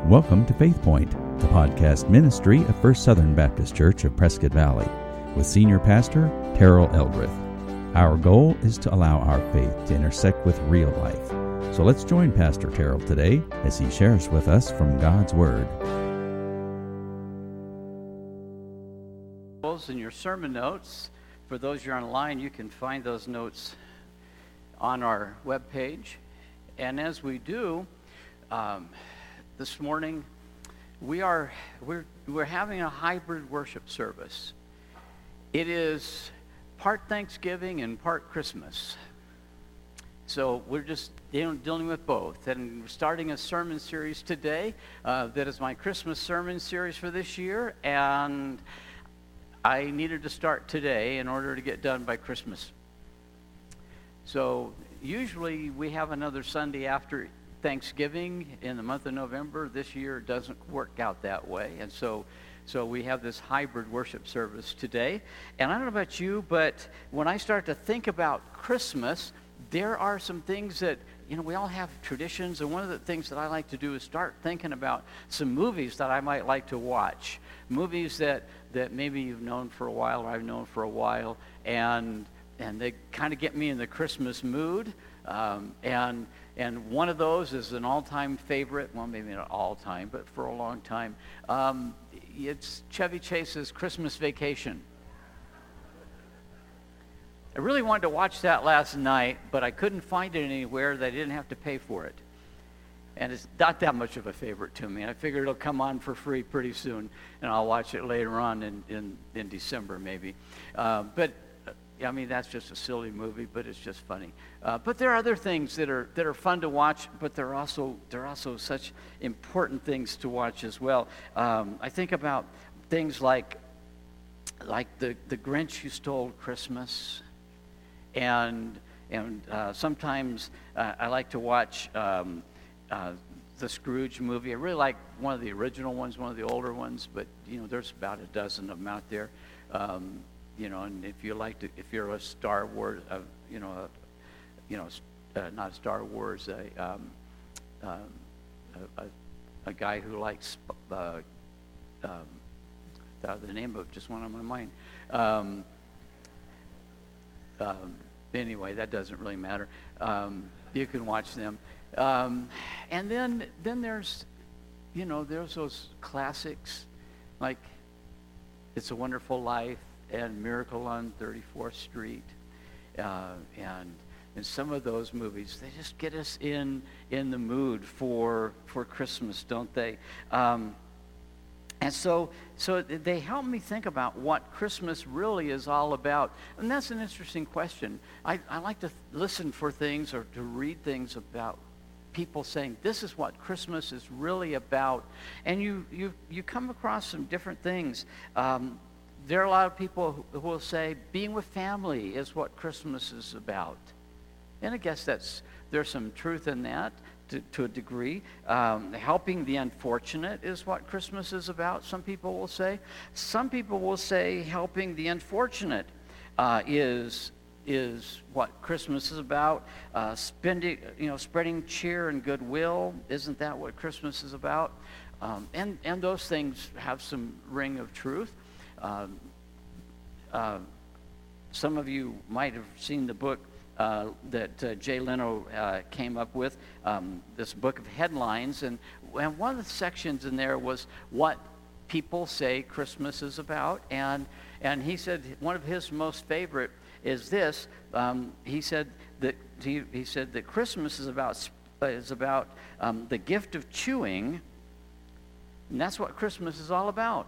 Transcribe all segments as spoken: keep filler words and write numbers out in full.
Welcome to Faith Point, the podcast ministry of First Southern Baptist Church of Prescott Valley, with Senior Pastor Terrell Eldrith. Our goal is to allow our faith to intersect with real life. So let's join Pastor Terrell today as he shares with us from God's Word. In your sermon notes, for those who are online, you can find those notes on our webpage. And as we do, um, this morning, we are we're we're having a hybrid worship service. It is part Thanksgiving and part Christmas. So we're just dealing, dealing with both. And we're starting a sermon series today. Uh, that is my Christmas sermon series for this year. And I needed to start today in order to get done by Christmas. So usually we have another Sunday after Thanksgiving in the month of November. This year it doesn't work out that way. And so so we have this hybrid worship service today. And I don't know about you, but when I start to think about Christmas, there are some things that, you know, we all have traditions. And one of the things that I like to do is start thinking about some movies that I might like to watch. Movies that, that maybe you've known for a while or I've known for a while. And and they kind of get me in the Christmas mood. Um, and and one of those is an all-time favorite. Well, maybe not all-time, but for a long time. Um, it's Chevy Chase's Christmas Vacation. I really wanted to watch that last night, but I couldn't find it anywhere that I didn't have to pay for it. And it's not that much of a favorite to me. And I figure it'll come on for free pretty soon, and I'll watch it later on in, in, in December maybe. Uh, but I mean, that's just a silly movie, but it's just funny. Uh, but there are other things that are that are fun to watch, but they're also they're also such important things to watch as well. Um, I think about things like like the the Grinch Who Stole Christmas, and and uh, sometimes uh, I like to watch um, uh, the Scrooge movie. I really like one of the original ones, one of the older ones, but you know, there's about a dozen of them out there. Um, You know, and if you like to, if you're a Star Wars, uh, you know, a, you know, uh, not a Star Wars, a, um, um, a, a, a guy who likes, uh, um, the, the name of it just went on my mind. Um, um, anyway, that doesn't really matter. Um, you can watch them, um, and then then there's, you know, there's those classics like It's a Wonderful Life and Miracle on thirty-fourth Street, uh, and and some of those movies, they just get us in in the mood for for Christmas, don't they? Um, and so so they help me think about what Christmas really is all about, and that's an interesting question. I, I like to th- listen for things or to read things about people saying this is what Christmas is really about, and you you you come across some different things. Um, There are a lot of people who will say being with family is what Christmas is about. And I guess that's there's some truth in that to, to a degree. Um, helping the unfortunate is what Christmas is about, some people will say. Some people will say helping the unfortunate uh, is is what Christmas is about. Uh, spending, you know, spreading cheer and goodwill, isn't that what Christmas is about? Um, and, and those things have some ring of truth. Um, uh, some of you might have seen the book uh, that uh, Jay Leno uh, came up with, um, this book of headlines, and, and one of the sections in there was what people say Christmas is about, and and he said one of his most favorite is this. Um, he said that he, he said that Christmas is about uh, is about um, the gift of chewing, and that's what Christmas is all about.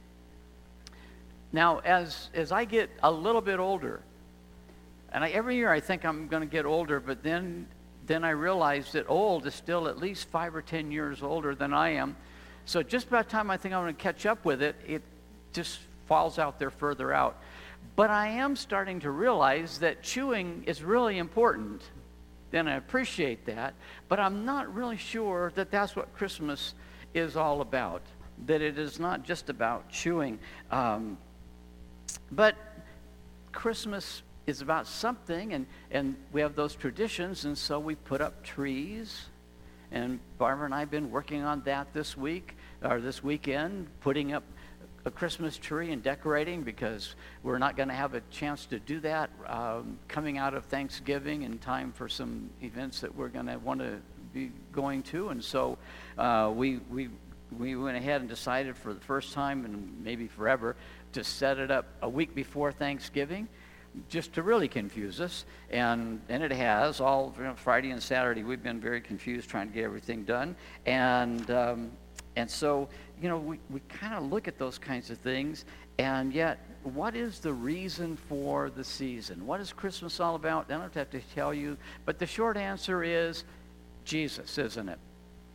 Now, as as I get a little bit older, and I, every year I think I'm going to get older, but then then I realize that old is still at least five or ten years older than I am. So just about the time I think I'm going to catch up with it, it just falls out there further out. But I am starting to realize that chewing is really important, and I appreciate that, but I'm not really sure that that's what Christmas is all about, that it is not just about chewing. Um, But Christmas is about something, and, and we have those traditions, and so we put up trees, And Barbara and I have been working on that this week, or this weekend, putting up a Christmas tree and decorating, because we're not going to have a chance to do that um, coming out of Thanksgiving in time for some events that we're going to want to be going to. And so uh, we we we went ahead and decided for the first time and maybe forever to set it up a week before Thanksgiving, just to really confuse us. And and it has. All you know, Friday and Saturday we've been very confused trying to get everything done. And um, and so, you know, we, we kind of look at those kinds of things, and yet, what is the reason for the season? What is Christmas all about? I don't have to tell you, but the short answer is Jesus, isn't it?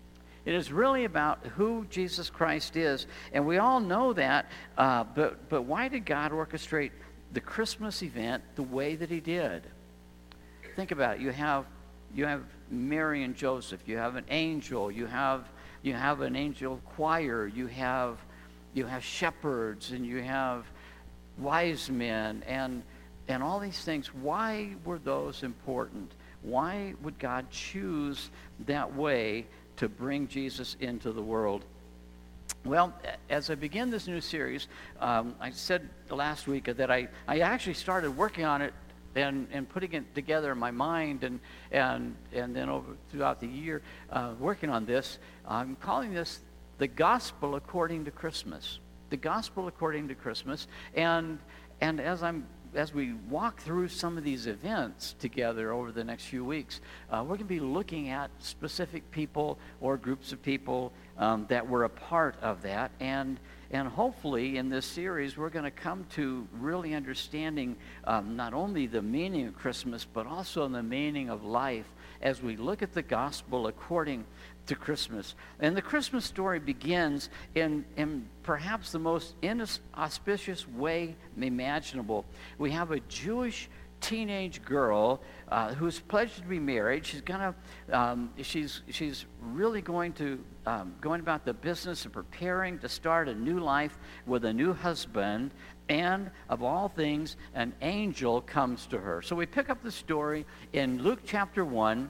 It is really about who Jesus Christ is, and we all know that, uh, but, but why did God orchestrate the Christmas event the way that he did? Think about it. You have, you have Mary and Joseph. You have an angel. You have You have an angel choir, you have you have shepherds, and you have wise men, and and all these things. Why were those important? Why would God choose that way to bring Jesus into the world? Well, as I begin this new series, um, I said last week that I, I actually started working on it and, and putting it together in my mind, and and and then over throughout the year uh, working on this. I'm calling this the Gospel According to Christmas. The Gospel According to Christmas, and and as I'm as we walk through some of these events together over the next few weeks, uh, we're going to be looking at specific people or groups of people um, that were a part of that, and and hopefully in this series we're going to come to really understanding um, not only the meaning of Christmas, but also the meaning of life as we look at the gospel according to Christmas. And the Christmas story begins in, in perhaps the most inauspicious way imaginable. We have a Jewish teenage girl uh, who's pledged to be married. She's gonna, um, she's she's really going to um, going about the business of preparing to start a new life with a new husband. And of all things, an angel comes to her. So we pick up the story in Luke chapter one,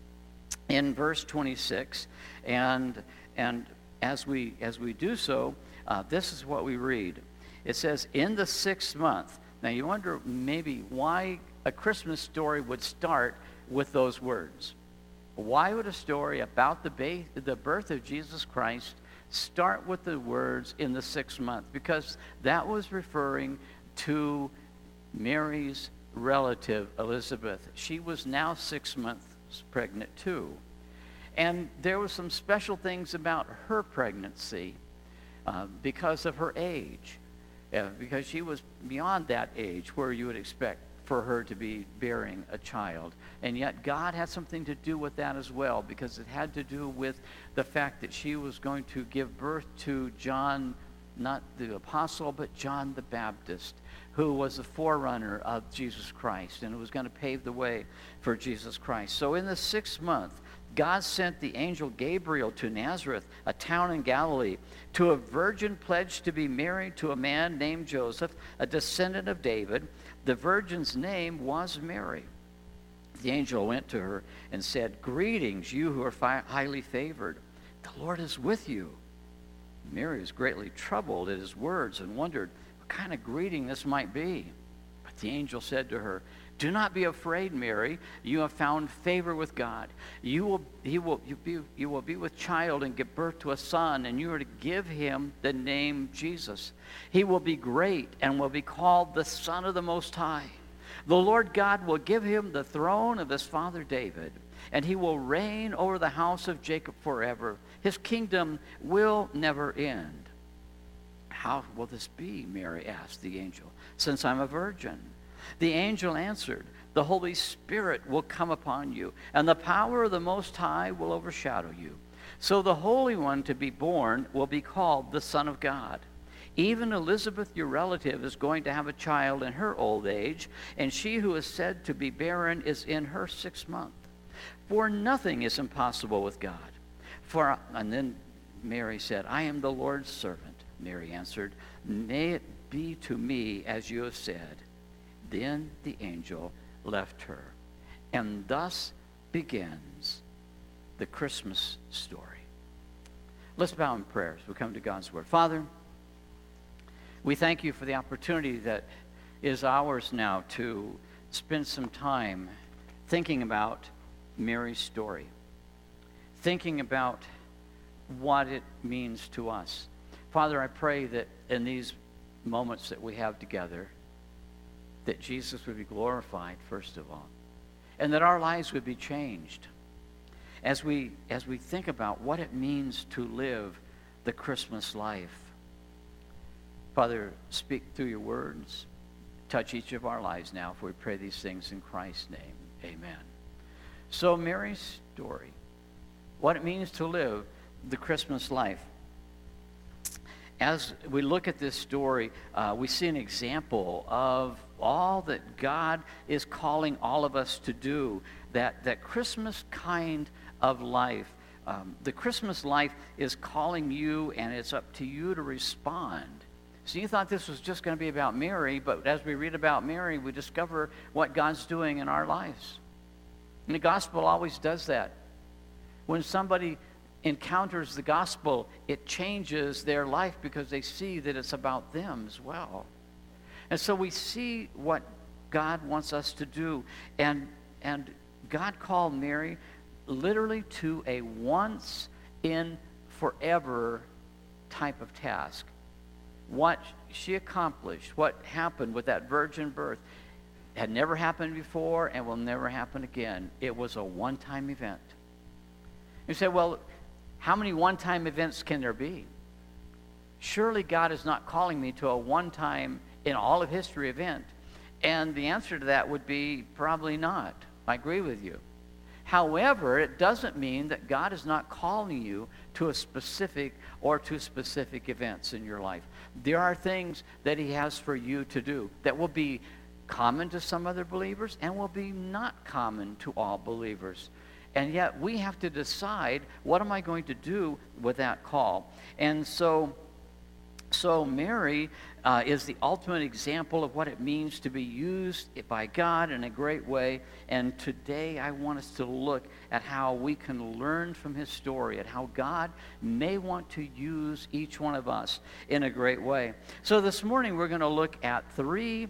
in verse twenty-six, and and as we as we do so, uh, this is what we read. It says, "In the sixth month." Now you wonder maybe why a Christmas story would start with those words. Why would a story about the ba- the birth of Jesus Christ start with the words "in the sixth month"? Because that was referring to Mary's relative Elizabeth. She was now six months pregnant too, and there were some special things about her pregnancy uh, because of her age, uh, because she was beyond that age where you would expect for her to be bearing a child. And yet God had something to do with that as well, because it had to do with the fact that she was going to give birth to John, not the apostle, but John the Baptist, who was the forerunner of Jesus Christ, and it was going to pave the way for Jesus Christ. So in the sixth month, God sent the angel Gabriel to Nazareth, a town in Galilee, to a virgin pledged to be married to a man named Joseph, a descendant of David. The virgin's name was Mary. The angel went to her and said, "Greetings, you who are fi- highly favored. The Lord is with you." Mary was greatly troubled at his words and wondered what kind of greeting this might be. But the angel said to her, "Do not be afraid, Mary. You have found favor with God. You will, he will, you, be, you will be with child and give birth to a son, and you are to give him the name Jesus. He will be great and will be called the Son of the Most High. The Lord God will give him the throne of his father David, and he will reign over the house of Jacob forever. His kingdom will never end." "How will this be?" Mary asked the angel, "since I'm a virgin?" The angel answered, "The Holy Spirit will come upon you, and the power of the Most High will overshadow you. So the Holy One to be born will be called the Son of God. Even Elizabeth, your relative, is going to have a child in her old age, and she who is said to be barren is in her sixth month. For nothing is impossible with God." For and then Mary said, "I am the Lord's servant." Mary answered, "May it be to me as you have said." Then the angel left her. And thus begins the Christmas story. Let's bow in prayer as we come to God's Word. Father, we thank you for the opportunity that is ours now to spend some time thinking about Mary's story, thinking about what it means to us. Father, I pray that in these moments that we have together, that Jesus would be glorified, first of all, and that our lives would be changed as we as we think about what it means to live the Christmas life. Father, speak through your words. Touch each of our lives now, for we pray these things in Christ's name. Amen. So Mary's story, what it means to live the Christmas life. As we look at this story, uh, we see an example of all that God is calling all of us to do, that, that Christmas kind of life. Um, the Christmas life is calling you, and it's up to you to respond. So you thought this was just going to be about Mary, but as we read about Mary, we discover what God's doing in our lives. And the gospel always does that. When somebody encounters the gospel, it changes their life because they see that it's about them as well. And so we see what God wants us to do. And, and God called Mary literally to a once in forever type of task. What she accomplished, what happened with that virgin birth, had never happened before and will never happen again. It was a one-time event. You say, well, how many one-time events can there be? Surely God is not calling me to a one-time in all of history event. And the answer to that would be probably not. I agree with you. However, it doesn't mean that God is not calling you to a specific or to specific events in your life. There are things that he has for you to do that will be common to some other believers and will be not common to all believers. And yet we have to decide, what am I going to do with that call? And so, so Mary uh, is the ultimate example of what it means to be used by God in a great way. And today I want us to look at how we can learn from his story, at how God may want to use each one of us in a great way. So this morning we're going to look at three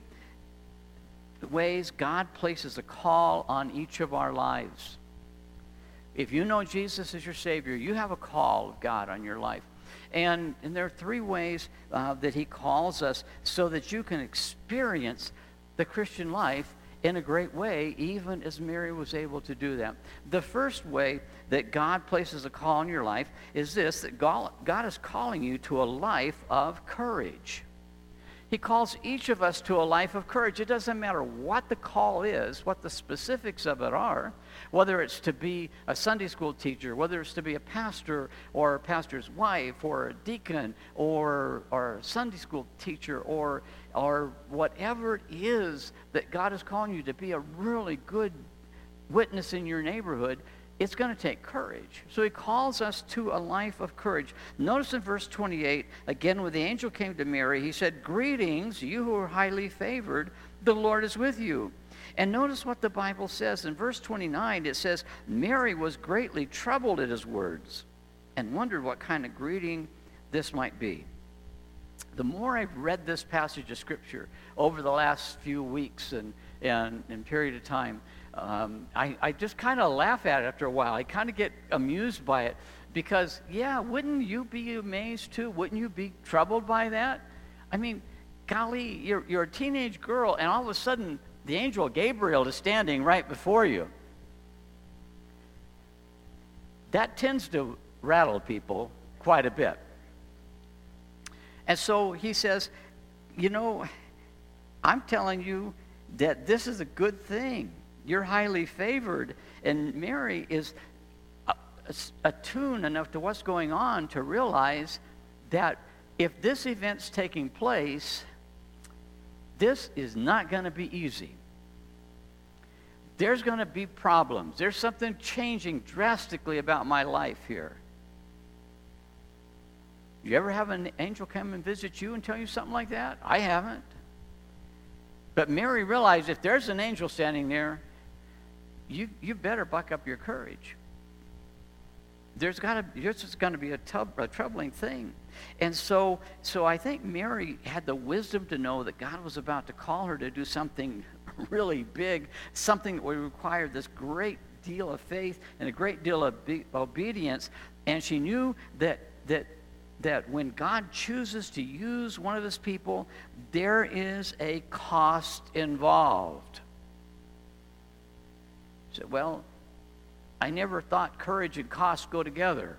ways God places a call on each of our lives. If you know Jesus as your Savior, you have a call of God on your life. And, and there are three ways uh, that he calls us so that you can experience the Christian life in a great way, even as Mary was able to do that. The first way that God places a call in your life is this, that God, God is calling you to a life of courage. He calls each of us to a life of courage. It doesn't matter what the call is, what the specifics of it are, whether it's to be a Sunday school teacher, whether it's to be a pastor or a pastor's wife or a deacon or, or a Sunday school teacher or, or whatever it is that God is calling you to be a really good witness in your neighborhood. It's going to take courage. So he calls us to a life of courage. Notice in verse twenty-eight, again, when the angel came to Mary, he said, "Greetings, you who are highly favored, the Lord is with you." And notice what the Bible says. In verse twenty-nine, it says, Mary was greatly troubled at his words and wondered what kind of greeting this might be. The more I've read this passage of Scripture over the last few weeks and, and, and period of time, Um, I, I just kind of laugh at it after a while. I kind of get amused by it because, yeah, wouldn't you be amazed too? Wouldn't you be troubled by that? I mean, golly, you're, you're a teenage girl, and all of a sudden, the angel Gabriel is standing right before you. That tends to rattle people quite a bit. And so he says, you know, I'm telling you that this is a good thing. You're highly favored. And Mary is attuned enough to what's going on to realize that if this event's taking place, this is not going to be easy. There's going to be problems. There's something changing drastically about my life here. You ever have an angel come and visit you and tell you something like that? I haven't. But Mary realized if there's an angel standing there, you, you better buck up your courage. there's got to there's just going to be a, tub, a troubling thing. And so, so I think Mary had the wisdom to know that God was about to call her to do something really big, something that would require this great deal of faith and a great deal of be- obedience. And she knew that that that when God chooses to use one of his people, there is a cost involved. She said, well, I never thought courage and cost go together.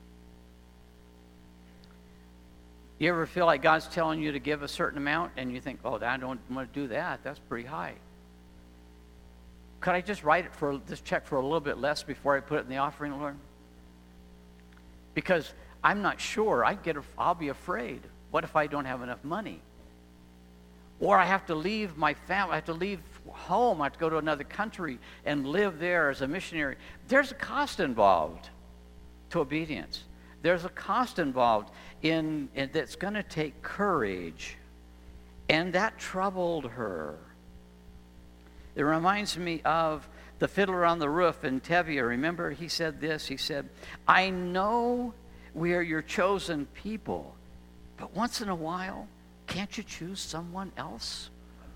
You ever feel like God's telling you to give a certain amount and you think, oh, I don't want to do that. That's pretty high. Could I just write it for this check for a little bit less before I put it in the offering, Lord? Because I'm not sure. I get, I'll be afraid. What if I don't have enough money? Or I have to leave my family. I have to leave home. I have to go to another country and live there as a missionary. There's a cost involved to obedience. There's a cost involved in, in that's going to take courage. And that troubled her. It reminds me of the Fiddler on the Roof in Tevye. Remember, he said this. He said, I know we are your chosen people, but once in a while, can't you choose someone else?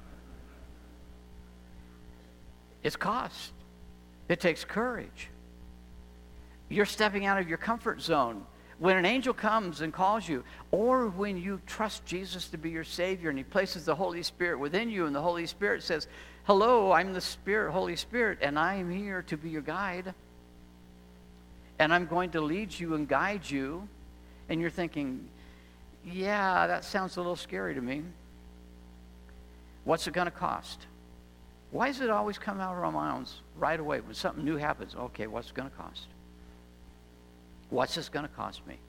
It's cost. It takes courage. You're stepping out of your comfort zone. When an angel comes and calls you, or when you trust Jesus to be your Savior and he places the Holy Spirit within you, and the Holy Spirit says, hello, I'm the Spirit, Holy Spirit, and I am here to be your guide. And I'm going to lead you and guide you. And you're thinking, yeah, that sounds a little scary to me. What's it going to cost? Why does it always come out of our mouths right away when something new happens? Okay, what's it going to cost? What's this going to cost me?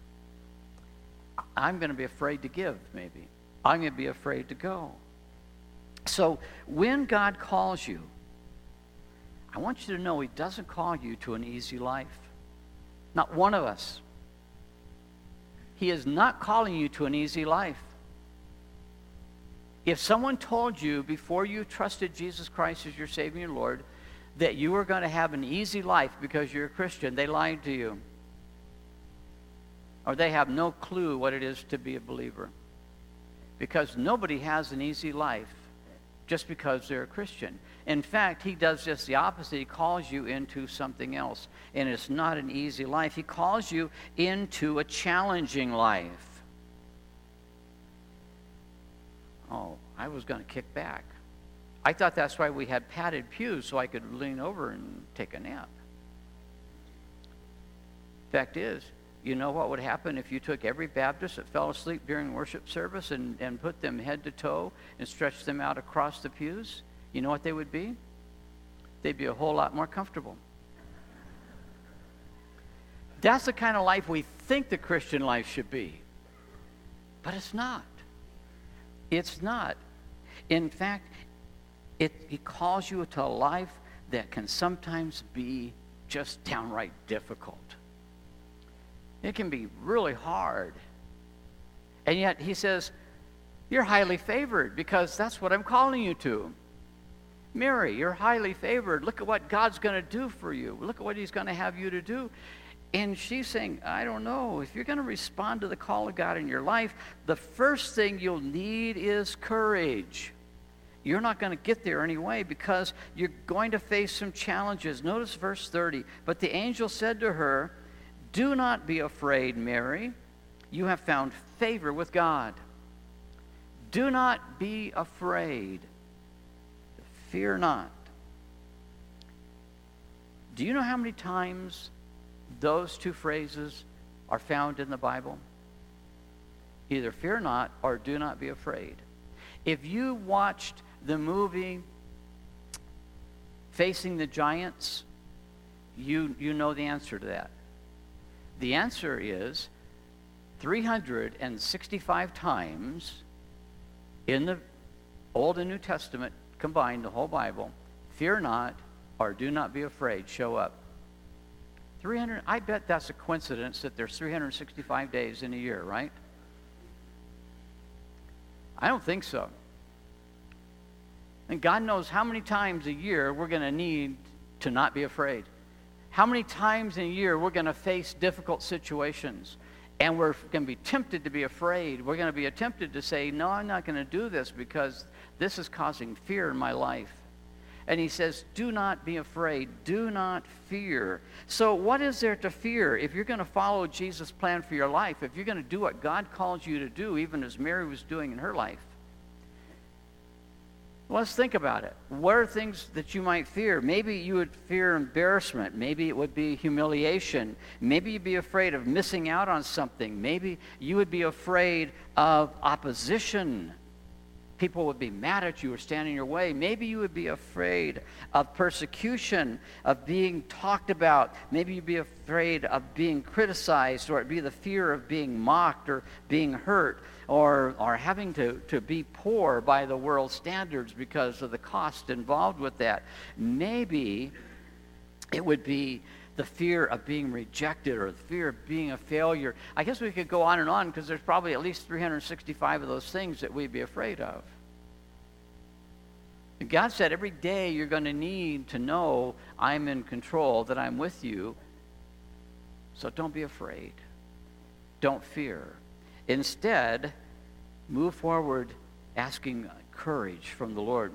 I'm going to be afraid to give, maybe. I'm going to be afraid to go. So when God calls you, I want you to know he doesn't call you to an easy life. Not one of us. He is not calling you to an easy life. If someone told you before you trusted Jesus Christ as your Savior and Lord that you were going to have an easy life because you're a Christian, they lied to you. Or they have no clue what it is to be a believer. Because nobody has an easy life just because they're a Christian. In fact, he does just the opposite. He calls you into something else. And it's not an easy life. He calls you into a challenging life. Oh, I was going to kick back. I thought that's why we had padded pews, so I could lean over and take a nap. Fact is, you know what would happen if you took every Baptist that fell asleep during worship service and, and put them head to toe and stretched them out across the pews? You know what they would be? They'd be a whole lot more comfortable. That's the kind of life we think the Christian life should be. But it's not. It's not. In fact, it, it calls you to a life that can sometimes be just downright difficult. It can be really hard. And yet he says, you're highly favored because that's what I'm calling you to. Mary, you're highly favored. Look at what God's going to do for you. Look at what he's going to have you to do. And she's saying, I don't know. If you're going to respond to the call of God in your life, the first thing you'll need is courage. You're not going to get there anyway because you're going to face some challenges. Notice verse thirty. But the angel said to her, do not be afraid, Mary. You have found favor with God. Do not be afraid. Fear not. Do you know how many times those two phrases are found in the Bible? Either fear not or do not be afraid. If you watched the movie Facing the Giants, you, you know the answer to that. The answer is three hundred sixty-five times in the Old and New Testament combined, the whole Bible, fear not or do not be afraid show up. three hundred, I bet that's a coincidence that there's three hundred sixty-five days in a year, right? I don't think so. And God knows how many times a year we're going to need to not be afraid. how many times in a year we're going to face difficult situations, and we're going to be tempted to be afraid. We're going to be tempted to say, no, I'm not going to do this because this is causing fear in my life. And he says, do not be afraid. Do not fear. So what is there to fear? If you're going to follow Jesus' plan for your life, if you're going to do what God calls you to do, even as Mary was doing in her life, let's think about it. What are things that you might fear? Maybe you would fear embarrassment. Maybe it would be humiliation. Maybe you'd be afraid of missing out on something. Maybe you would be afraid of opposition. People would be mad at you or stand in your way. Maybe you would be afraid of persecution, of being talked about. Maybe you'd be afraid of being criticized, or it'd be the fear of being mocked or being hurt, or, or having to, to be poor by the world's standards because of the cost involved with that. Maybe it would be the fear of being rejected or the fear of being a failure. I guess we could go on and on because there's probably at least three hundred sixty-five of those things that we'd be afraid of. And God said every day you're going to need to know I'm in control, that I'm with you. So don't be afraid. Don't fear. Instead, move forward asking courage from the Lord.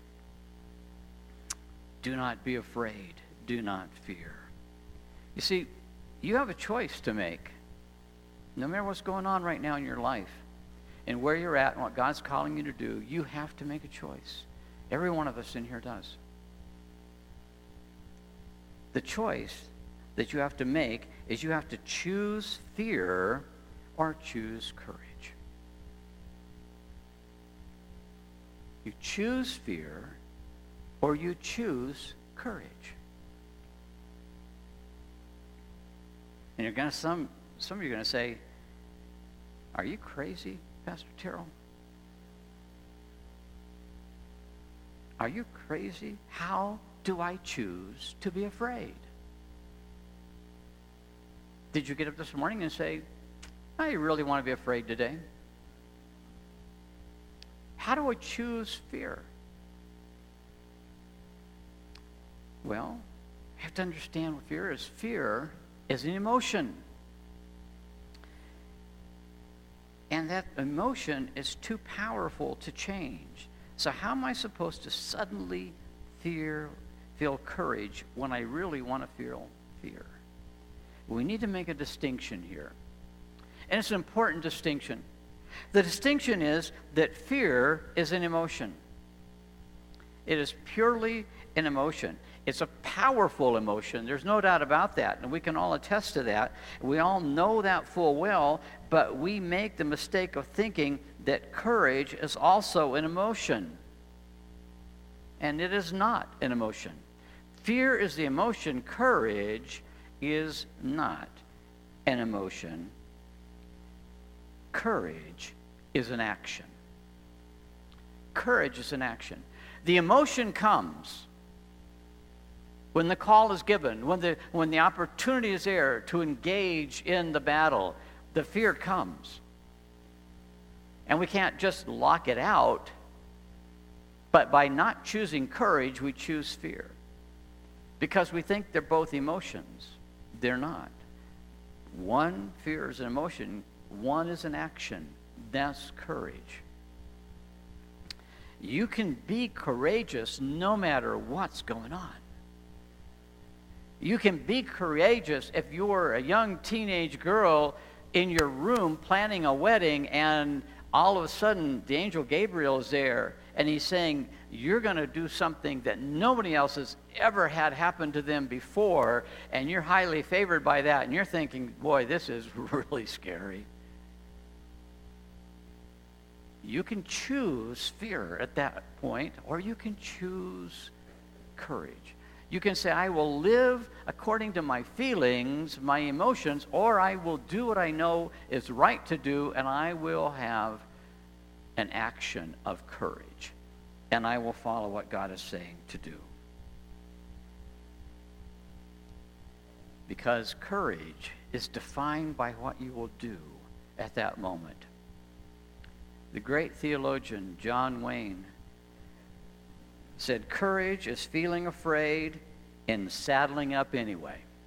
Do not be afraid. Do not fear. You see, you have a choice to make. No matter what's going on right now in your life and where you're at and what God's calling you to do, you have to make a choice. Every one of us in here does. The choice that you have to make is you have to choose fear or choose courage. You choose fear or you choose courage. And you're going to some some of you are going to say, "Are you crazy, Pastor Terrell? Are you crazy? How do I choose to be afraid?" Did you get up this morning and say, "I really want to be afraid today"? How do I choose fear? Well, you have to understand what fear is. Fear is an emotion. And that emotion is too powerful to change. So how am I supposed to suddenly fear, feel courage when I really want to feel fear? We need to make a distinction here. And it's an important distinction. The distinction is that fear is an emotion. It is purely an emotion. It's a powerful emotion. There's no doubt about that. And we can all attest to that. We all know that full well, but we make the mistake of thinking that courage is also an emotion. And it is not an emotion. Fear is the emotion. Courage is not an emotion. Courage is an action. Courage is an action. The emotion comes when the call is given, when the, when the opportunity is there to engage in the battle. The fear comes. And we can't just lock it out, but by not choosing courage, we choose fear. Because we think they're both emotions. They're not. One, fear is an emotion. One is an action. That's courage. You can be courageous no matter what's going on. You can be courageous if you're a young teenage girl in your room planning a wedding and all of a sudden the angel Gabriel is there and he's saying, you're going to do something that nobody else has ever had happen to them before, and you're highly favored by that, and you're thinking, boy, this is really scary. You can choose fear at that point, or you can choose courage. You can say, I will live according to my feelings, my emotions, or I will do what I know is right to do, and I will have an action of courage, and I will follow what God is saying to do. Because courage is defined by what you will do at that moment. The great theologian John Wayne said, courage is feeling afraid and saddling up anyway.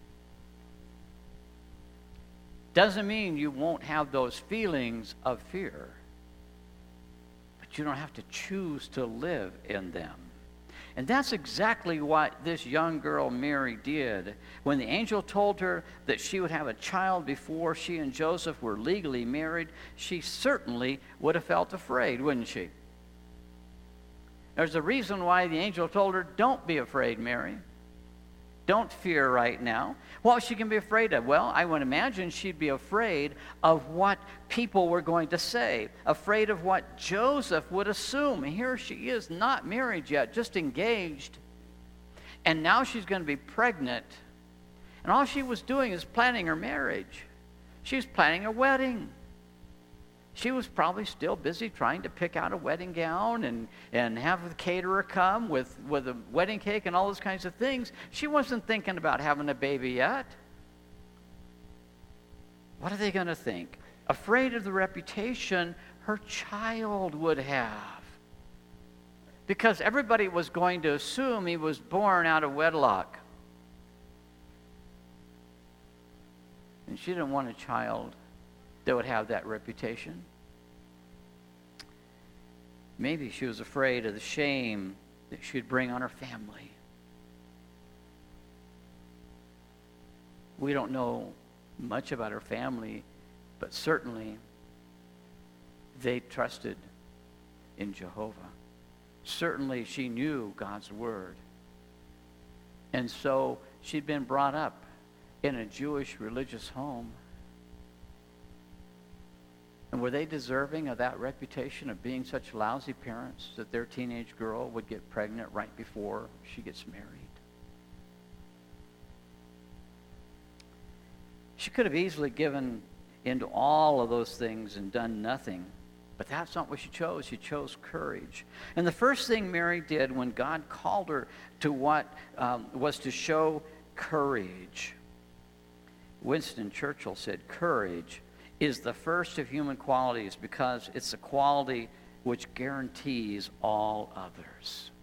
Doesn't mean you won't have those feelings of fear, but you don't have to choose to live in them. And that's exactly what this young girl Mary did. When the angel told her that she would have a child before she and Joseph were legally married, she certainly would have felt afraid, wouldn't she? There's a reason why the angel told her, don't be afraid, Mary. Don't fear right now. What was she going to be afraid of? Well, I would imagine she'd be afraid of what people were going to say, afraid of what Joseph would assume. Here she is, not married yet, just engaged, and now she's going to be pregnant. And all she was doing is planning her marriage. She was planning a wedding. She was probably still busy trying to pick out a wedding gown and, and have the caterer come with, with a wedding cake and all those kinds of things. She wasn't thinking about having a baby yet. What are they going to think? Afraid of the reputation her child would have. Because everybody was going to assume he was born out of wedlock. And she didn't want a child that would have that reputation. Maybe she was afraid of the shame that she would bring on her family. We don't know much about her family, but certainly they trusted in Jehovah. Certainly she knew God's word. And so she'd been brought up in a Jewish religious home. And were they deserving of that reputation of being such lousy parents that their teenage girl would get pregnant right before she gets married? She could have easily given into all of those things and done nothing. But that's not what she chose. She chose courage. And the first thing Mary did when God called her to what um, was to show courage. Winston Churchill said, courage is the first of human qualities because it's a quality which guarantees all others.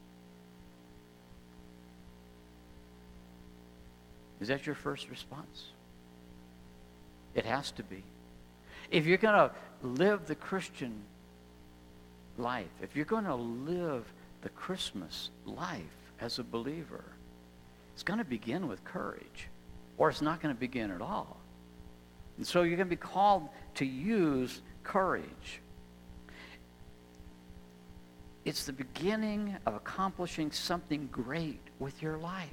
Is that your first response? It has to be. If you're going to live the Christian life, if you're going to live the Christmas life as a believer, it's going to begin with courage, or it's not going to begin at all. And so you're going to be called to use courage. It's the beginning of accomplishing something great with your life.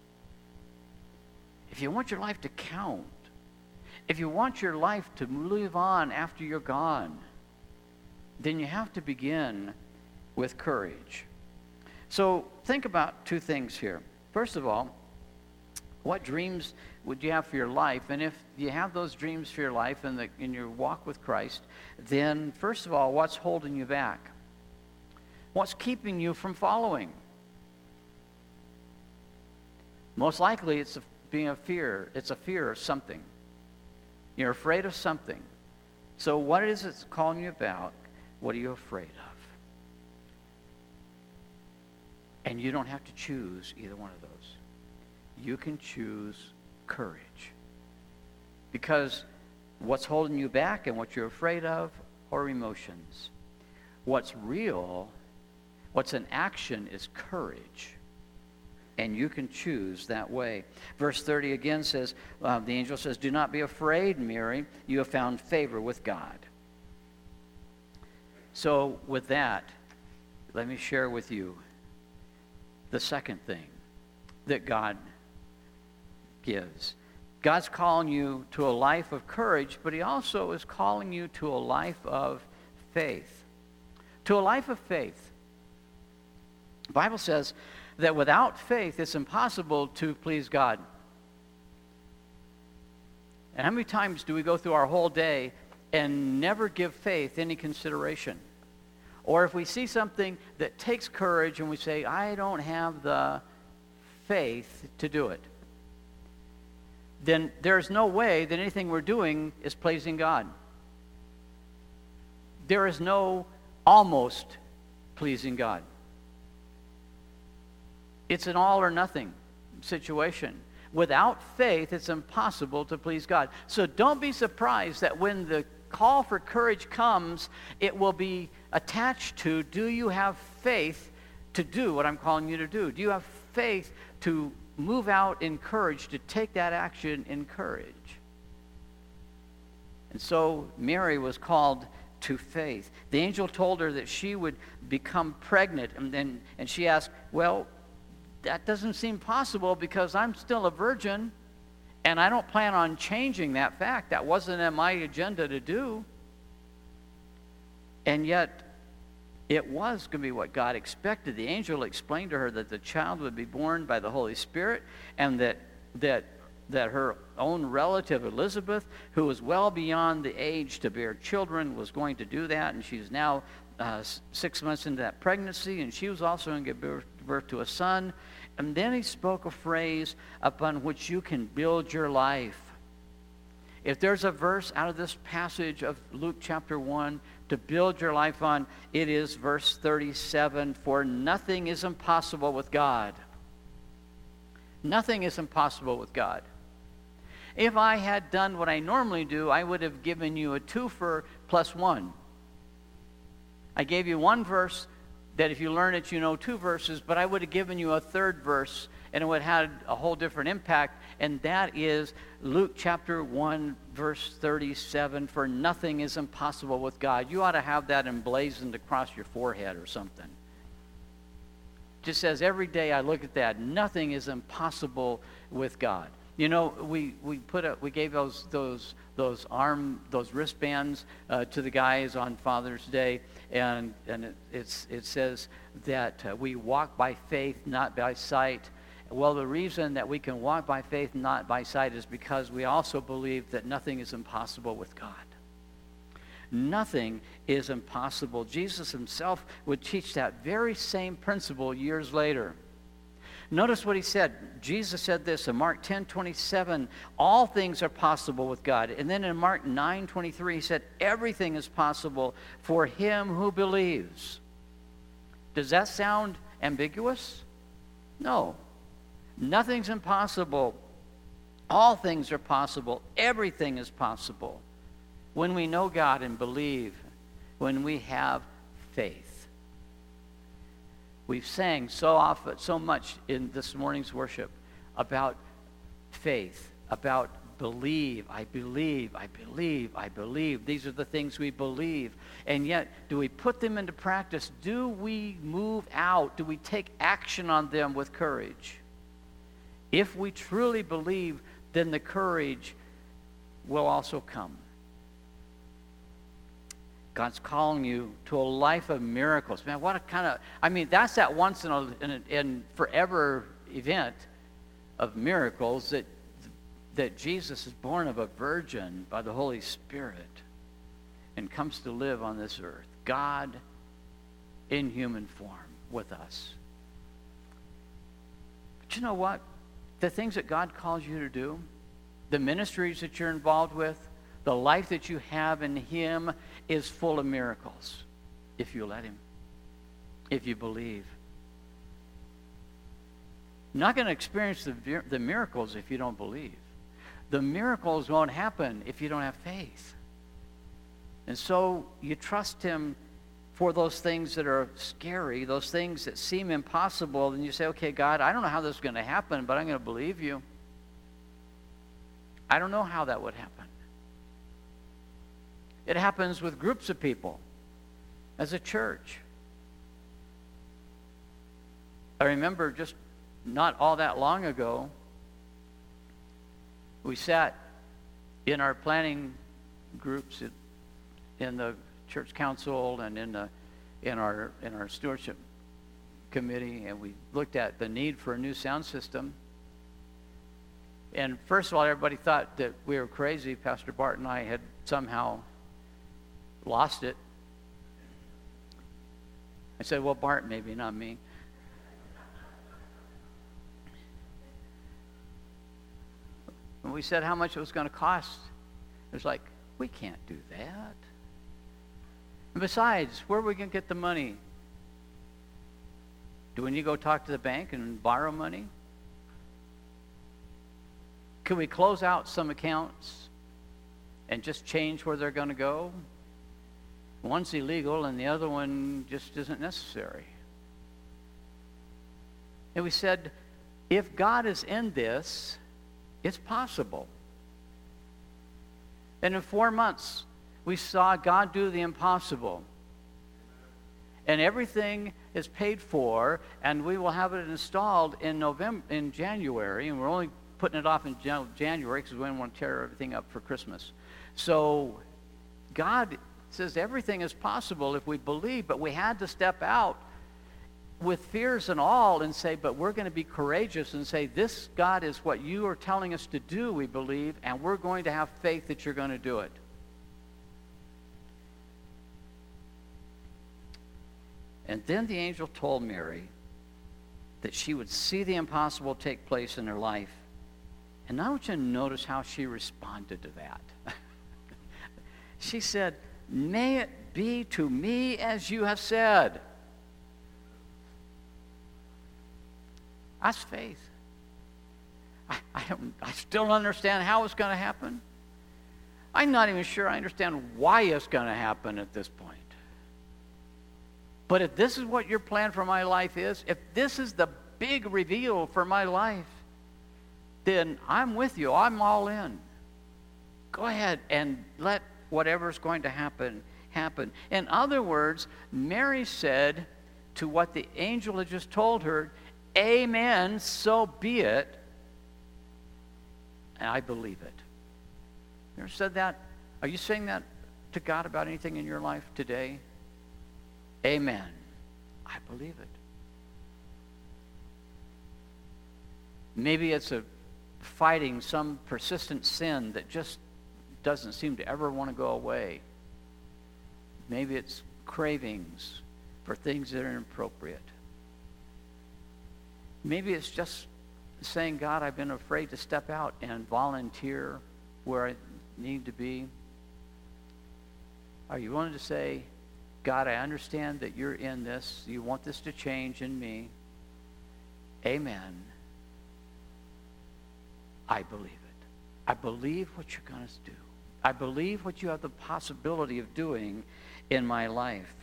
If you want your life to count, if you want your life to live on after you're gone, then you have to begin with courage. So think about two things here. First of all, what dreams would you have for your life? And if you have those dreams for your life in, the, in your walk with Christ, then first of all, what's holding you back? What's keeping you from following? Most likely it's a, being a fear. It's a fear of something. You're afraid of something. So what is it calling you about? What are you afraid of? And you don't have to choose either one of those. You can choose courage. Because what's holding you back and what you're afraid of are emotions. What's real, what's an action is courage. And you can choose that way. Verse thirty again says, uh, the angel says, do not be afraid, Mary. You have found favor with God. So with that, let me share with you the second thing that God gives. God's calling you to a life of courage, but he also is calling you to a life of faith. To a life of faith. The Bible says that without faith, it's impossible to please God. And how many times do we go through our whole day and never give faith any consideration? Or if we see something that takes courage and we say, I don't have the faith to do it, then there's no way that anything we're doing is pleasing God. There is no almost pleasing God. It's an all or nothing situation. Without faith, it's impossible to please God. So don't be surprised that when the call for courage comes, it will be attached to, do you have faith to do what I'm calling you to do? Do you have faith to move out in courage, to take that action in courage? And so Mary was called to faith. The angel told her that she would become pregnant, and then and she asked, well, that doesn't seem possible because I'm still a virgin, and I don't plan on changing that fact. That wasn't in my agenda to do. And yet, it was going to be what God expected. The angel explained to her that the child would be born by the Holy Spirit, and that that that her own relative Elizabeth, who was well beyond the age to bear children, was going to do that, and she's now uh, six months into that pregnancy, and she was also going to give birth, birth to a son. And then he spoke a phrase upon which you can build your life. If there's a verse out of this passage of Luke chapter one to build your life on, it is verse thirty-seven, for nothing is impossible with God. Nothing is impossible with God. If I had done what I normally do, I would have given you a twofer plus one. I gave you one verse that if you learn it, you know two verses, but I would have given you a third verse, and it would have had a whole different impact, and that is Luke chapter one, verse thirty-seven, for nothing is impossible with God. You ought to have that emblazoned across your forehead or something. Just says every day I look at that, nothing is impossible with God. You know, we, we put a, we gave those those those arm those wristbands uh, to the guys on Father's Day, and and it, it's it says that uh, we walk by faith, not by sight. Well, the reason that we can walk by faith, not by sight, is because we also believe that nothing is impossible with God. Nothing is impossible. Jesus himself would teach that very same principle years later. Notice what he said. Jesus said this in Mark ten twenty-seven, all things are possible with God. And then in Mark nine twenty-three, he said, everything is possible for him who believes. Does that sound ambiguous? No. Nothing's impossible. All things are possible. Everything is possible when we know God and believe, when we have faith. We've sang so often, so much in this morning's worship about faith, about believe, I believe, I believe, I believe. These are the things we believe. And yet, do we put them into practice? Do we move out? Do we take action on them with courage? If we truly believe, then the courage will also come. God's calling you to a life of miracles. Man, what a kind of, I mean, that's that once in a, in, a, in forever event of miracles, that that Jesus is born of a virgin by the Holy Spirit and comes to live on this earth. God in human form with us. But you know what? The things that God calls you to do, the ministries that you're involved with, the life that you have in him is full of miracles if you let him, if you believe. You're not going to experience the, the miracles if you don't believe. The miracles won't happen if you don't have faith. And so you trust him for those things that are scary, those things that seem impossible, and you say, okay, God, I don't know how this is going to happen, but I'm going to believe you. I don't know how that would happen. It happens with groups of people as a church. I remember just not all that long ago, we sat in our planning groups in the church council and in the in our in our stewardship committee, and we looked at the need for a new sound system. And first of all, everybody thought that we were crazy. Pastor Bart and I had somehow lost it. I said, well, Bart, maybe, not me. When we said how much it was going to cost, it was like, we can't do that. And besides, where are we going to get the money? Do we need to go talk to the bank and borrow money? Can we close out some accounts and just change where they're going to go? One's illegal and the other one just isn't necessary. And we said, if God is in this, it's possible. And in four months, we saw God do the impossible. And everything is paid for, and we will have it installed in November, in January, and we're only putting it off in January because we don't want to tear everything up for Christmas. So God says everything is possible if we believe, but we had to step out with fears and all and say, but we're going to be courageous and say, this, God, is what you are telling us to do, we believe, and we're going to have faith that you're going to do it. And then the angel told Mary that she would see the impossible take place in her life. And I want you to notice how she responded to that. She said, may it be to me as you have said. That's faith. I, I, don't, I still don't understand how it's going to happen. I'm not even sure I understand why it's going to happen at this point. But if this is what your plan for my life is, if this is the big reveal for my life, then I'm with you. I'm all in. Go ahead and let whatever's going to happen, happen. In other words, Mary said to what the angel had just told her, amen, so be it. And I believe it. You ever said that? Are you saying that to God about anything in your life today? Amen. I believe it. Maybe it's a fighting some persistent sin that just doesn't seem to ever want to go away. Maybe it's cravings for things that are inappropriate. Maybe it's just saying, God, I've been afraid to step out and volunteer where I need to be. Are you willing to say, God, I understand that you're in this. You want this to change in me. Amen. I believe it. I believe what you're going to do. I believe what you have the possibility of doing in my life.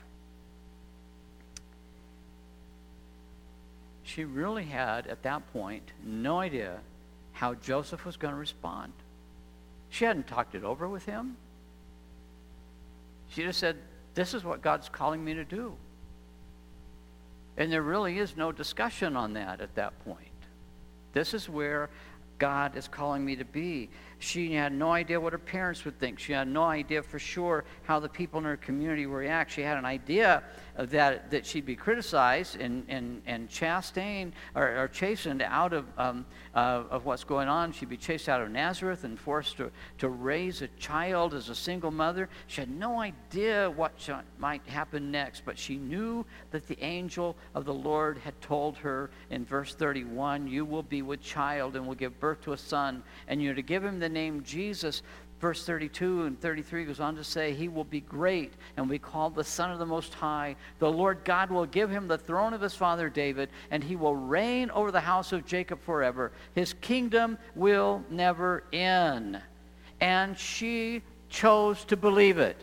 She really had, at that point, no idea how Joseph was going to respond. She hadn't talked it over with him. She just said, this is what God's calling me to do. And there really is no discussion on that at that point. This is where God is calling me to be. She had no idea what her parents would think. She had no idea for sure how the people in her community would react. She had an idea that that she'd be criticized and and, and chastened or, or chastened out of um, uh, of what's going on. She'd be chased out of Nazareth and forced to, to raise a child as a single mother. She had no idea what might happen next, but she knew that the angel of the Lord had told her in verse thirty-one, you will be with child and will give birth to a son, and you're to give him the name Jesus. Verse thirty-two and thirty-three goes on to say, he will be great and will be called the Son of the Most High. The Lord God will give him the throne of his father David, and he will reign over the house of Jacob forever. His kingdom will never end. And she chose to believe it.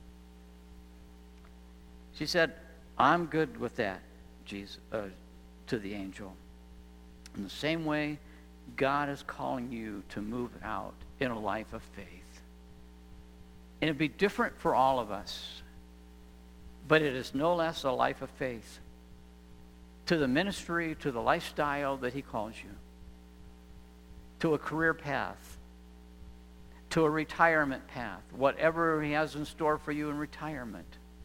She said, I'm good with that, Jesus, uh, to the angel. In the same way, God is calling you to move out in a life of faith. And it'd be different for all of us, but it is no less a life of faith to the ministry, to the lifestyle that he calls you, to a career path, to a retirement path, whatever he has in store for you in retirement.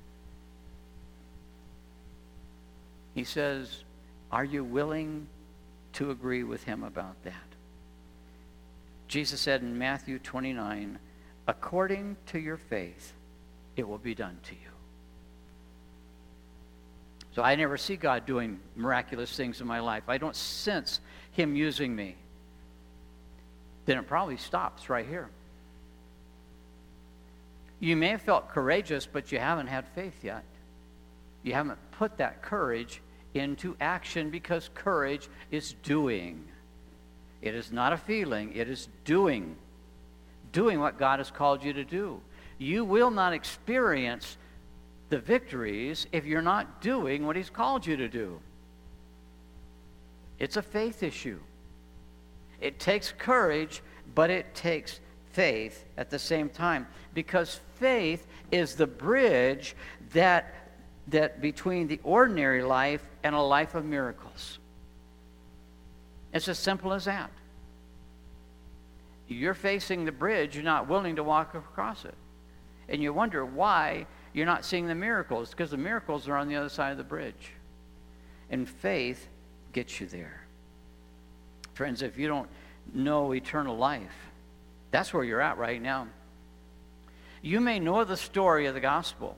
He says, are you willing to agree with him about that? Jesus said in Matthew twenty-nine, according to your faith, it will be done to you. So I never see God doing miraculous things in my life. I don't sense him using me. Then it probably stops right here. You may have felt courageous, but you haven't had faith yet. You haven't put that courage into action, because courage is doing. It is not a feeling. It is doing. Doing what God has called you to do. You will not experience the victories if you're not doing what he's called you to do. It's a faith issue. It takes courage, but it takes faith at the same time, because faith is the bridge that that between the ordinary life and a life of miracles. It's as simple as that. You're facing the bridge, you're not willing to walk across it. And you wonder why you're not seeing the miracles, because the miracles are on the other side of the bridge. And faith gets you there. Friends, if you don't know eternal life, that's where you're at right now. You may know the story of the gospel,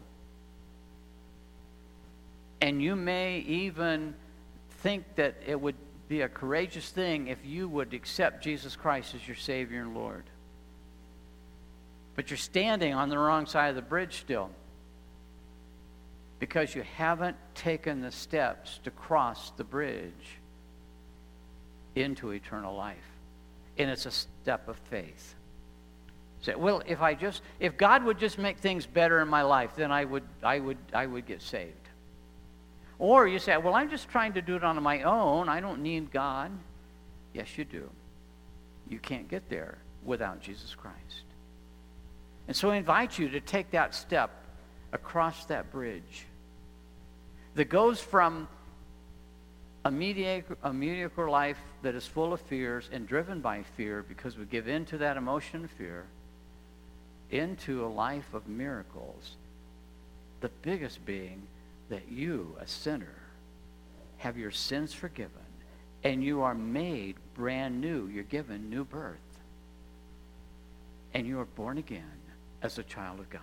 and you may even think that it would be a courageous thing if you would accept Jesus Christ as your Savior and Lord. But you're standing on the wrong side of the bridge still, because you haven't taken the steps to cross the bridge into eternal life. And it's a step of faith. Say, well, if I just if God would just make things better in my life, then I would I would I would get saved. Or you say, well, I'm just trying to do it on my own. I don't need God. Yes, you do. You can't get there without Jesus Christ. And so I invite you to take that step across that bridge that goes from a mediocre, a mediocre life that is full of fears and driven by fear because we give in to that emotion of fear, into a life of miracles, the biggest being that you, a sinner, have your sins forgiven and you are made brand new. You're given new birth. And you are born again as a child of God.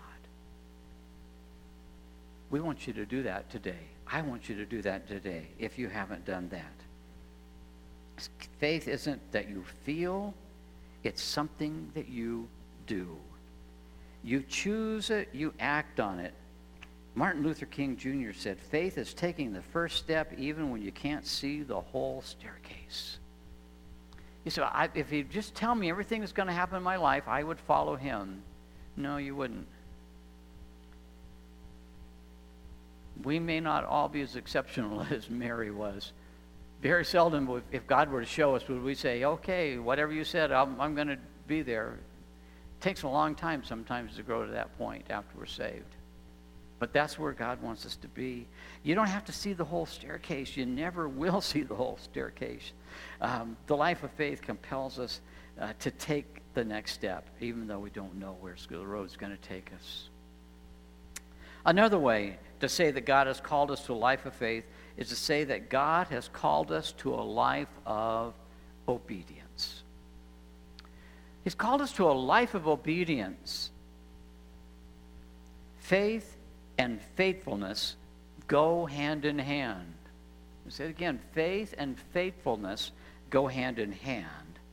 We want you to do that today. I want you to do that today if you haven't done that. Faith isn't that you feel, it's something that you do. You choose it, you act on it. Martin Luther King Junior said, faith is taking the first step even when you can't see the whole staircase. You said, I, if he'd just tell me everything that's going to happen in my life, I would follow him. No, you wouldn't. We may not all be as exceptional as Mary was. Very seldom, if God were to show us, would we say, okay, whatever you said, I'm, I'm going to be there. It takes a long time sometimes to grow to that point after we're saved. But that's where God wants us to be. You don't have to see the whole staircase. You never will see the whole staircase. Um, the life of faith compels us uh, to take the next step, even though we don't know where the road's going to take us. Another way to say that God has called us to a life of faith is to say that God has called us to a life of obedience. He's called us to a life of obedience. Faith and faithfulness go hand in hand. I say it again, faith and faithfulness go hand in hand.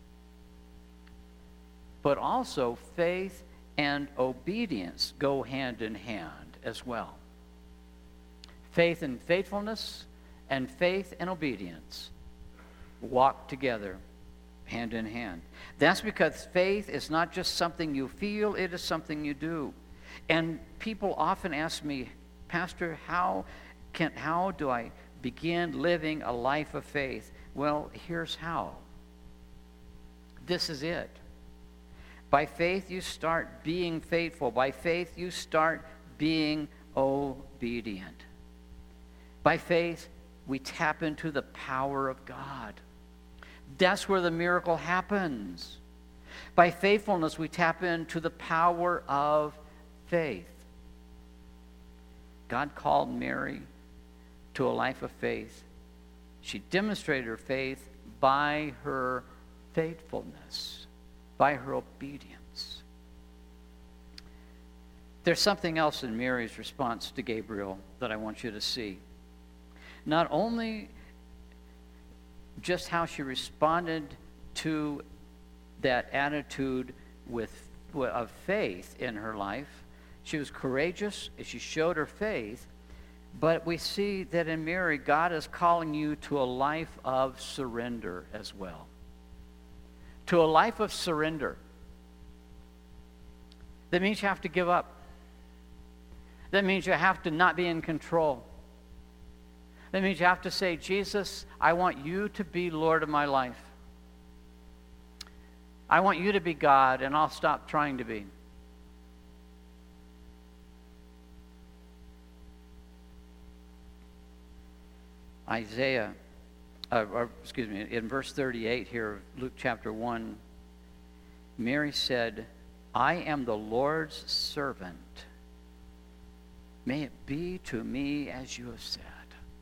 But also faith and obedience go hand in hand as well. Faith and faithfulness and faith and obedience walk together hand in hand. That's because faith is not just something you feel, it is something you do. And people often ask me, Pastor, how can how do I begin living a life of faith? Well, here's how. This is it. By faith, you start being faithful. By faith, you start being obedient. By faith, we tap into the power of God. That's where the miracle happens. By faithfulness, we tap into the power of faith. God called Mary to a life of faith. She demonstrated her faith by her faithfulness, by her obedience. There's something else in Mary's response to Gabriel that I want you to see. Not only just how she responded to that attitude with, of faith in her life. She was courageous as she showed her faith, but we see that in Mary, God is calling you to a life of surrender as well. to a life of surrender. That means you have to give up. That means you have to not be in control. That means you have to say, Jesus, I want you to be Lord of my life. I want you to be God, and I'll stop trying to be. Isaiah, uh, or excuse me, in verse thirty-eight here of Luke chapter one, Mary said, I am the Lord's servant. May it be to me as you have said.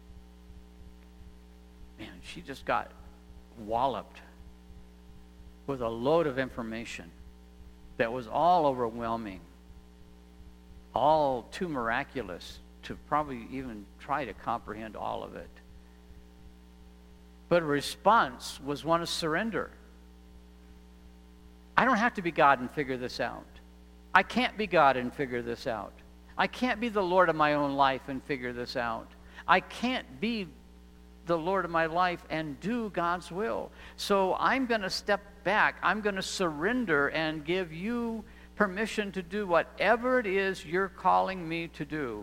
Man, she just got walloped with a load of information that was all overwhelming, all too miraculous to probably even try to comprehend all of it. But her response was one of surrender. I don't have to be God and figure this out. I can't be God and figure this out. I can't be the Lord of my own life and figure this out. I can't be the Lord of my life and do God's will. So I'm going to step back. I'm going to surrender and give you permission to do whatever it is you're calling me to do.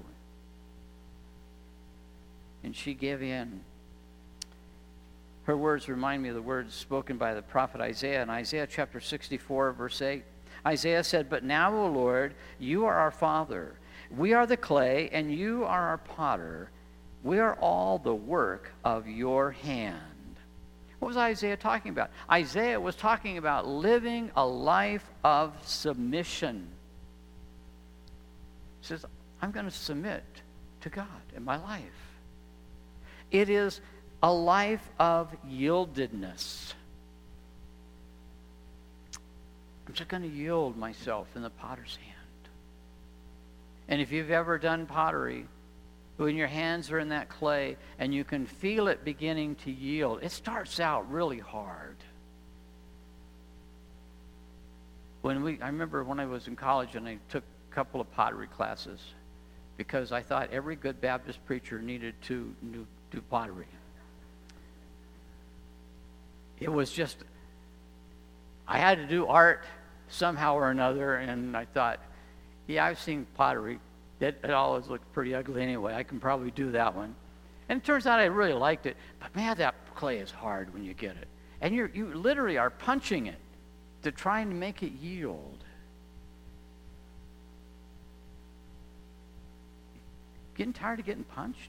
And she gave in. Her words remind me of the words spoken by the prophet Isaiah in Isaiah chapter sixty-four, verse eight. Isaiah said, But now, O Lord, you are our Father. We are the clay, and you are our potter. We are all the work of your hand. What was Isaiah talking about? Isaiah was talking about living a life of submission. He says, I'm going to submit to God in my life. It is a life of yieldedness. I'm just going to yield myself in the potter's hand. And if you've ever done pottery, when your hands are in that clay and you can feel it beginning to yield, it starts out really hard. When we, I remember when I was in college and I took a couple of pottery classes because I thought every good Baptist preacher needed to do, do pottery. It was just, I had to do art somehow or another, and I thought, yeah, I've seen pottery. It, it always looked pretty ugly anyway. I can probably do that one. And it turns out I really liked it. But man, that clay is hard when you get it. And you you literally are punching it to try and make it yield. Getting tired of getting punched?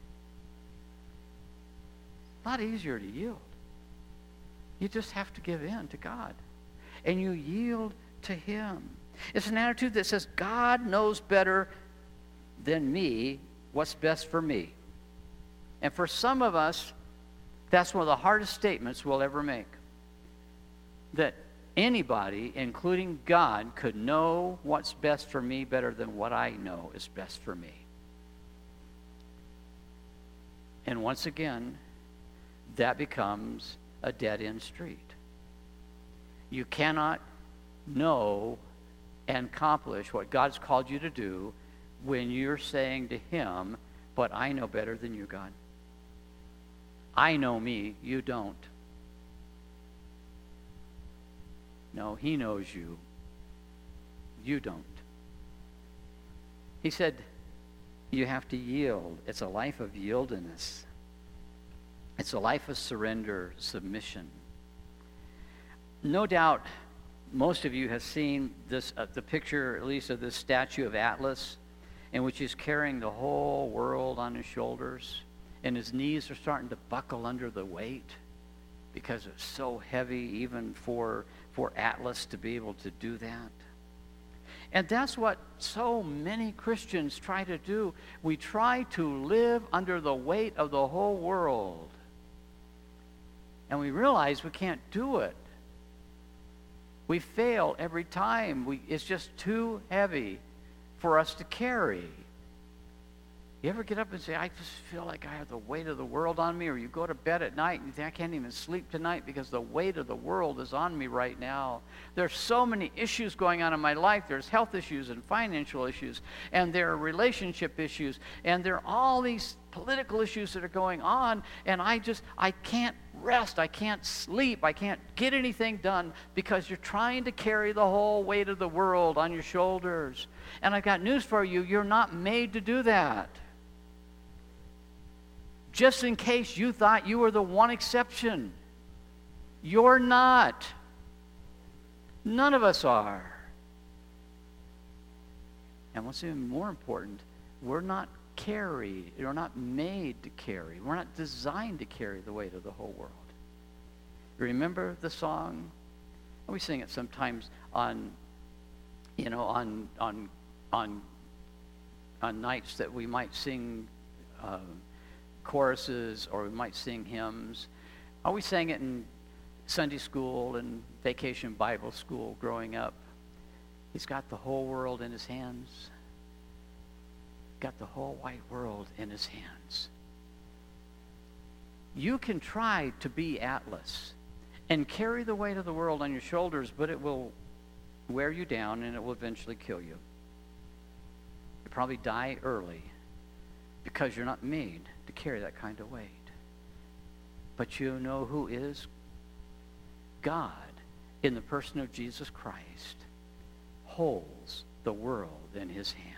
A lot easier to yield. You just have to give in to God. And you yield to Him. It's an attitude that says, God knows better than me what's best for me. And for some of us, that's one of the hardest statements we'll ever make. That anybody, including God, could know what's best for me better than what I know is best for me. And once again, that becomes a dead-end street. You cannot know and accomplish what God's called you to do when you're saying to Him, but I know better than you, God. I know me, you don't. No, He knows you. You don't. He said, you have to yield. It's a life of yieldedness. It's a life of surrender, submission. No doubt, most of you have seen this, uh, the picture, at least, of this statue of Atlas, in which he's carrying the whole world on his shoulders, and his knees are starting to buckle under the weight because it's so heavy, even for for Atlas to be able to do that. And that's what so many Christians try to do. We try to live under the weight of the whole world, and we realize we can't do it. We fail every time. We, it's just too heavy for us to carry. You ever get up and say, I just feel like I have the weight of the world on me? Or you go to bed at night and you think, I can't even sleep tonight because the weight of the world is on me right now. There's so many issues going on in my life. There's health issues and financial issues, and there are relationship issues, and there are all these political issues that are going on, and I just, I can't rest. I can't sleep. I can't get anything done because you're trying to carry the whole weight of the world on your shoulders. And I've got news for you. You're not made to do that. Just in case you thought you were the one exception. You're not. None of us are. And what's even more important, we're not carried, we're not made to carry. We're not designed to carry the weight of the whole world. Remember the song? We sing it sometimes on, you know, on on on on nights that we might sing uh, choruses, or we might sing hymns. Oh, we sang it in Sunday school and vacation Bible school growing up. He's got the whole world in his hands. Got the whole wide world in his hands. You can try to be Atlas and carry the weight of the world on your shoulders, but it will wear you down and it will eventually kill you. You'll probably die early because you're not made to carry that kind of weight. But you know who is? God, in the person of Jesus Christ, holds the world in his hand.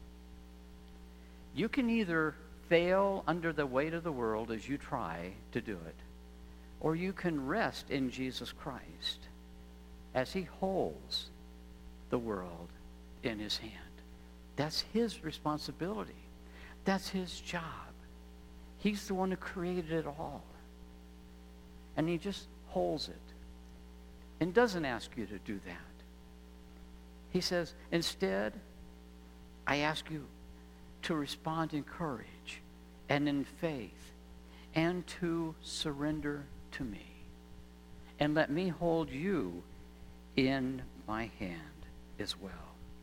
You can either fail under the weight of the world as you try to do it, or you can rest in Jesus Christ as he holds the world in his hand. That's his responsibility. That's his job. He's the one who created it all. And he just holds it and doesn't ask you to do that. He says, instead, I ask you to respond in courage and in faith and to surrender to me. And let me hold you in my hand as well.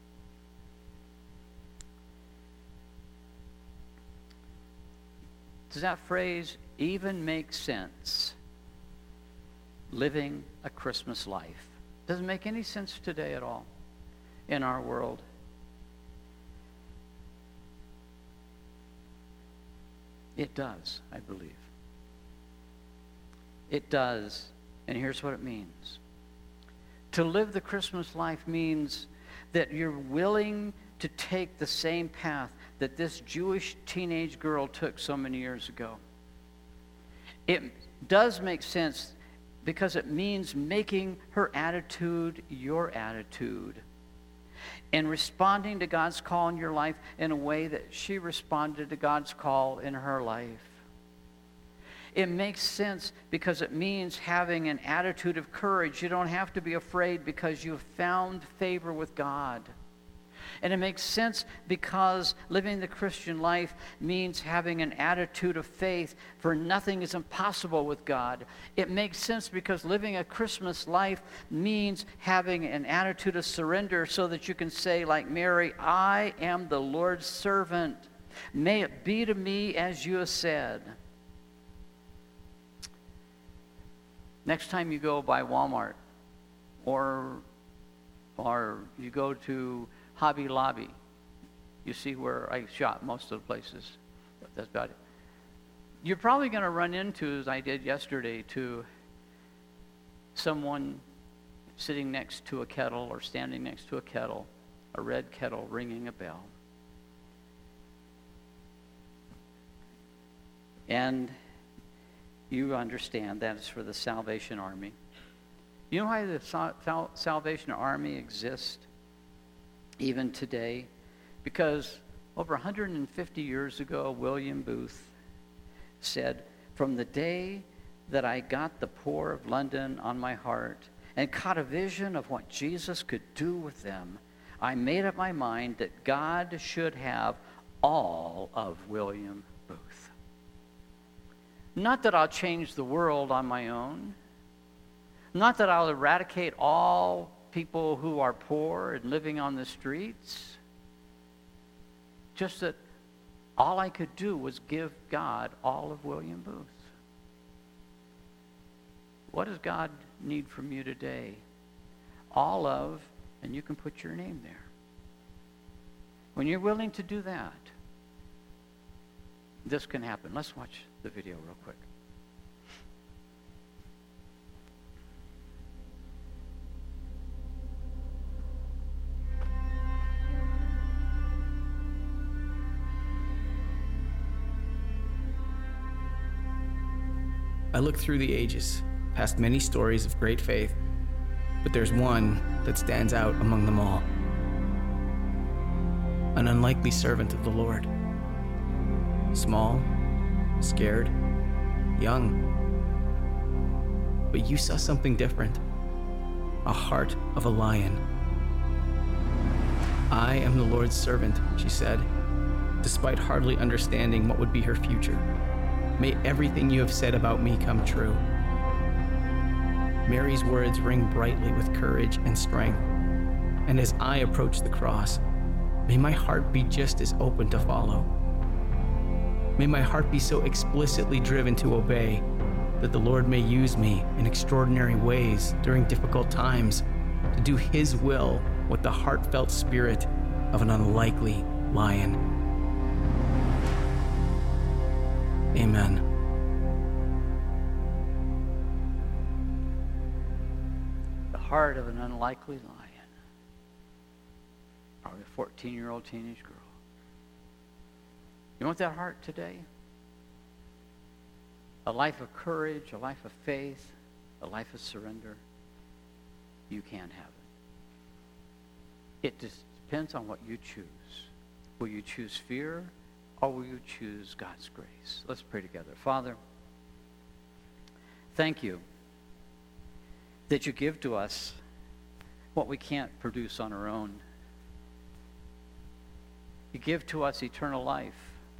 Does that phrase even make sense? Living a Christmas life. Doesn't make any sense today at all in our world. It does, I believe. It does, and here's what it means. To live the Christmas life means that you're willing to take the same path that this Jewish teenage girl took so many years ago. It does make sense because it means making her attitude your attitude and responding to God's call in your life in a way that she responded to God's call in her life. It makes sense because it means having an attitude of courage. You don't have to be afraid because you've found favor with God. And it makes sense because living the Christian life means having an attitude of faith, for nothing is impossible with God. It makes sense because living a Christmas life means having an attitude of surrender so that you can say, like Mary, I am the Lord's servant. May it be to me as you have said. Next time you go by Walmart or, or you go to Hobby Lobby, you see where I shop most of the places. That's about it. You're probably going to run into, as I did yesterday, to someone sitting next to a kettle or standing next to a kettle, a red kettle ringing a bell. And you understand that is for the Salvation Army. You know why the Sal- Salvation Army exists even today? Because over one hundred fifty years ago, William Booth said, from the day that I got the poor of London on my heart and caught a vision of what Jesus could do with them, I made up my mind that God should have all of William Booth. Not that I'll change the world on my own. Not that I'll eradicate all people who are poor and living on the streets. Just that all I could do was give God all of William Booth. What does God need from you today? All of, and you can put your name there. When you're willing to do that, this can happen. Let's watch the video real quick. I look through the ages, past many stories of great faith, but there's one that stands out among them all. An unlikely servant of the Lord. Small, scared, young. But you saw something different. A heart of a lion. I am the Lord's servant, she said, despite hardly understanding what would be her future. May everything you have said about me come true. Mary's words ring brightly with courage and strength. And as I approach the cross, may my heart be just as open to follow. May my heart be so explicitly driven to obey that the Lord may use me in extraordinary ways during difficult times to do His will with the heartfelt spirit of an unlikely lion. Amen. The heart of an unlikely lion. Probably a fourteen-year-old teenage girl. You want that heart today? A life of courage, a life of faith, a life of surrender. You can have it. It just depends on what you choose. Will you choose fear, or will you choose God's grace? Let's pray together. Father, thank you that you give to us what we can't produce on our own. You give to us eternal life.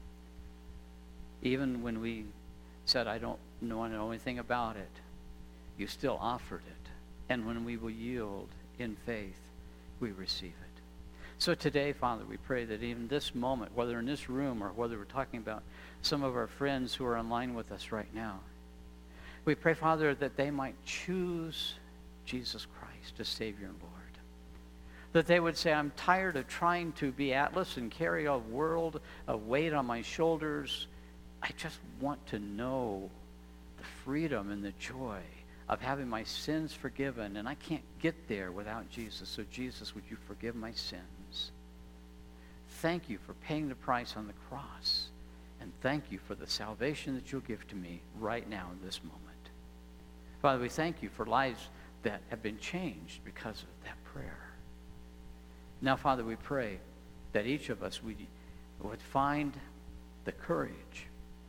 Even when we said, I don't know, know anything about it, you still offered it. And when we will yield in faith, we receive it. So today, Father, we pray that even this moment, whether in this room or whether we're talking about some of our friends who are online with us right now, we pray, Father, that they might choose Jesus Christ as Savior and Lord. That they would say, I'm tired of trying to be Atlas and carry a world of weight on my shoulders. I just want to know the freedom and the joy of having my sins forgiven, and I can't get there without Jesus. So Jesus, would you forgive my sins? Thank you for paying the price on the cross, and thank you for the salvation that you'll give to me right now in this moment. Father, we thank you for lives that have been changed because of that prayer. Now, Father, we pray that each of us would, would find the courage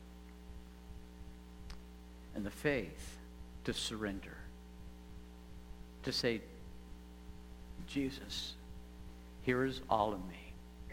and the faith to surrender, to say, Jesus, here is all of me.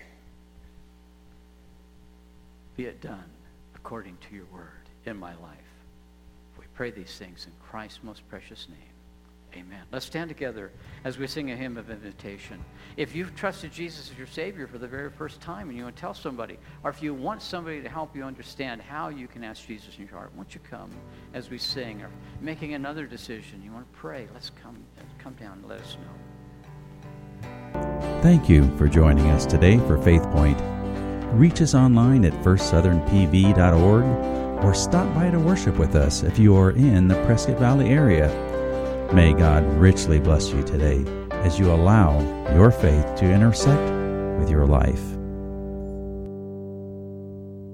Be it done according to your word in my life. We pray these things in Christ's most precious name. Amen. Let's stand together as we sing a hymn of invitation. If you've trusted Jesus as your Savior for the very first time and you want to tell somebody, or if you want somebody to help you understand how you can ask Jesus in your heart, won't you come as we sing? Or making another decision, you want to pray, let's come, come down and let us know. Thank you for joining us today for Faith Point. Reach us online at first southern p v dot org or stop by to worship with us if you are in the Prescott Valley area. May God richly bless you today as you allow your faith to intersect with your life.